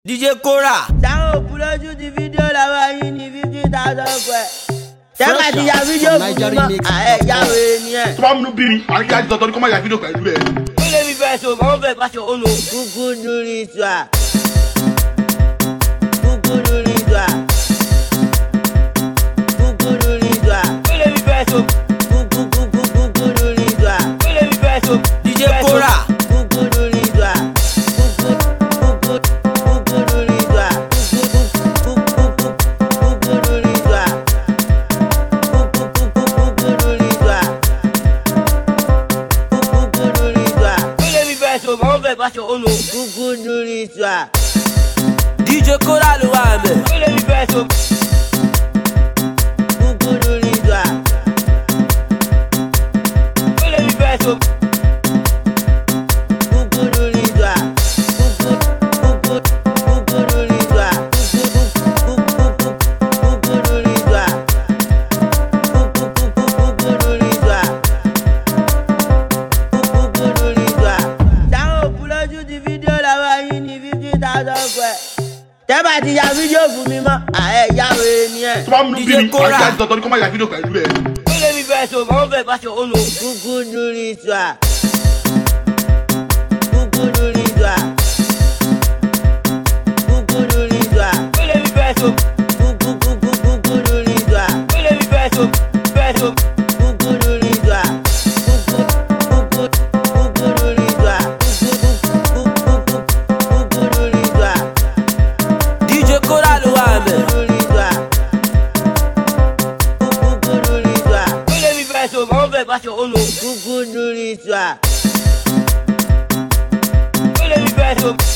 DJ Kora. Táwọn òkú lójú ti fídíò làwọn yìí ní 50,000 pẹ̀. Tẹ́lá ti ya fídíò fún mi mọ́, yàwó ènìyàn. Tó bá múnú bí mi, àní kí á ti tọ́tọ́ ní kó má ya fídíò pẹ̀lú ẹ̀. Ó lè mi fẹ́ so, màá fẹ́ pàṣẹ ònà. Kúkú dúrí ìtura. Kúkú dúrí ìtura. Kúkú dúrí ìtura. Ó lè mi fẹ́ so. Kúkú dúrí ìtura. Ó lè mi fẹ́ so. DJ Kora. Kúkú dúrí ìtura. Kúkú dúrí ìtura. Kúkú dúrí ìtura. DJ Kora ló wà ńbẹ̀. Tẹ́bà ti ya fídíò fún mi mọ́, yàwó ènìyàn. Tó bá múnú bí mi, àní kí á ti tọ́tọ́ ní kó má ya fídíò pẹ̀lú ẹ̀. Ó lè mi fẹ́ so, màá fẹ́ pàṣẹ ònà. Kúkú dúrí ìtura. Kúkú dúrí ìtura. Kúkú dúrí ìtura. Ó lè mi fẹ́ so. Kúkú dúrí ìtura. Ó lè mi fẹ́ so. Kúkú dúrí ìtura. Kúkú dúrí ìtura. Kúkú dúrí ìtura. DJ Kora ló wà ńbẹ̀. Kúkú dúrí ìtura. Ó lè mi fẹ́ so.